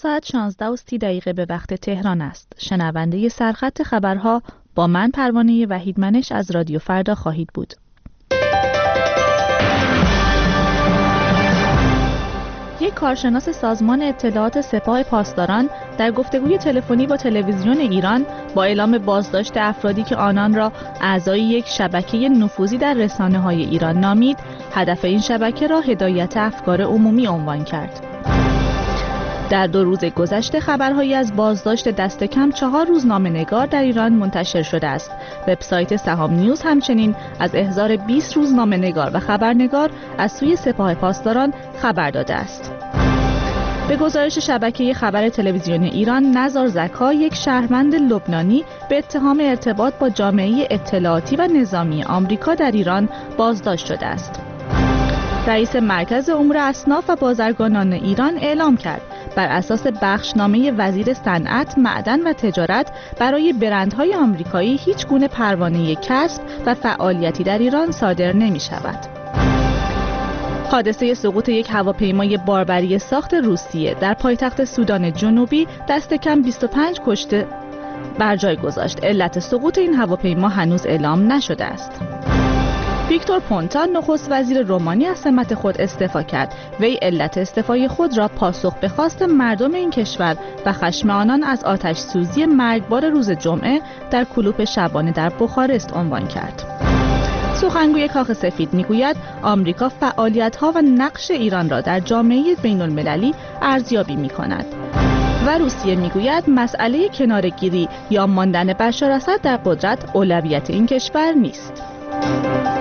ساعت 16:30 به وقت تهران است. شنونده سرخط خبرها با من پروانه وحیدمنش از رادیو فردا خواهید بود. یک کارشناس سازمان اطلاعات سپاه پاسداران در گفتگوی تلفنی با تلویزیون ایران با اعلام بازداشت افرادی که آنان را اعضای یک شبکه نفوذی در رسانه‌های ایران نامید، هدف این شبکه را هدایت افکار عمومی عنوان کرد. در 2 روز گذشته خبرهایی از بازداشت دست کم 4 روزنامه‌نگار در ایران منتشر شده است. وبسایت سهام نیوز همچنین از احضار 20 روزنامه‌نگار و خبرنگار از سوی سپاه پاسداران خبر داده است. به گزارش شبکه خبر تلویزیون ایران، نزار زکا، یک شهروند لبنانی به اتهام ارتباط با جامعه اطلاعاتی و نظامی آمریکا در ایران بازداشت شده است. رئیس مرکز امور اصناف و بازرگانان ایران اعلام کرد بر اساس بخشنامه وزیر صنعت، معدن و تجارت برای برندهای آمریکایی هیچ گونه پروانه کسب و فعالیتی در ایران صادر نمی شود. حادثه سقوط یک هواپیمای باربری ساخت روسیه در پایتخت سودان جنوبی دست کم 25 کشته بر جای گذاشت. علت سقوط این هواپیما هنوز اعلام نشده است. ویکتور پونتا نخست وزیر رومانی از سمت خود استعفا کرد. وی علت استعفای خود را پاسخ به خواست مردم این کشور و خشم آنان از آتش سوزی مرگبار روز جمعه در کلوپ شبانه در بخارست عنوان کرد. سخنگوی کاخ سفید میگوید آمریکا فعالیت‌ها و نقش ایران را در جامعه بین‌المللی ارزیابی می‌کند و روسیه میگوید مسئله کناره‌گیری یا ماندن بشار اسد در قدرت اولویت این کشور نیست.